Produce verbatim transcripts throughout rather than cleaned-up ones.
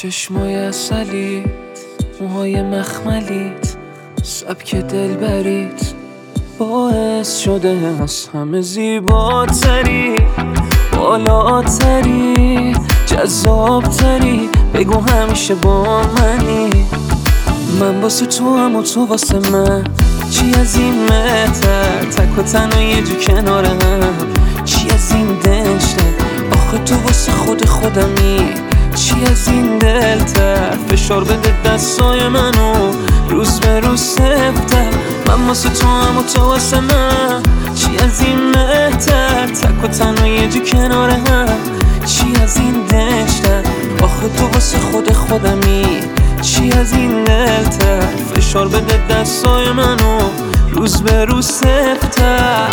چشمای عسلیت، موهای مخملیت، سبک دلبریت باعث شده از همه زیباتری، بالاتری، جذابتری. بگو همیشه با منی. من واسه تو هم و تو واسه من، چی از این مهتر؟ تک و تنها یه جو کنار هم، چی از این دشتر؟ آخه تو واسه خود خودمی، چی از این دلتر؟ فشار بده دستای منو روز به روز سفتر. من واسه تو هم و تو واسه من، چی از این مهتر؟ تک و تنها یه جو کنار هم، چی از این دشتر؟ آخه تو واسه خود خودمی، چی از این دلتر؟ فشار بده دستای منو روز به روز سفتر.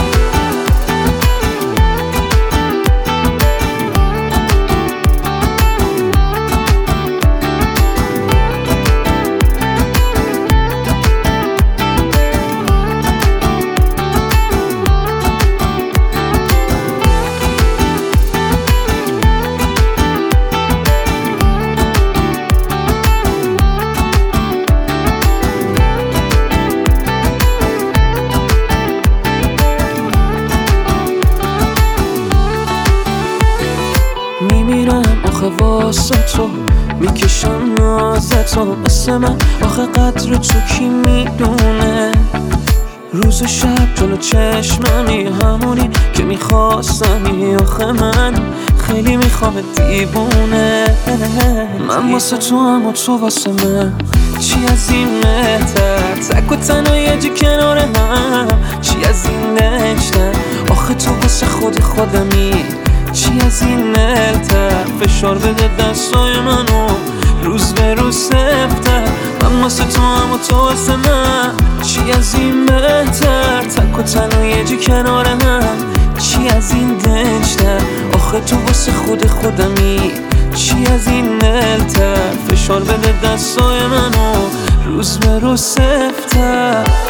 میمیرم آخه واسه تو، میکشم نازتو مثل من. آخه قدر تو کی میدونه؟ روز و شب جلو چشممی، همونی که میخواستمی. آخه من خیلی میخوام دیوونه. من واسه تو هم و تو واسه من، چی از این مهتر؟ تک و تنها یه جو کنار هم، چی از این دشتر؟ آخه تو واسه خود خودمی، چی از این دلتر؟ فشار بده دستای منو روز به روز سفتر. من واسه تو هم و تو واسه من، چی از این بهتر؟ تک و تنها یه جو کنار هم، چی از این دشتر؟ آخه تو واسه خود خودمی، چی از این دلتر؟ فشار بده دستای منو روز به روز سفتر.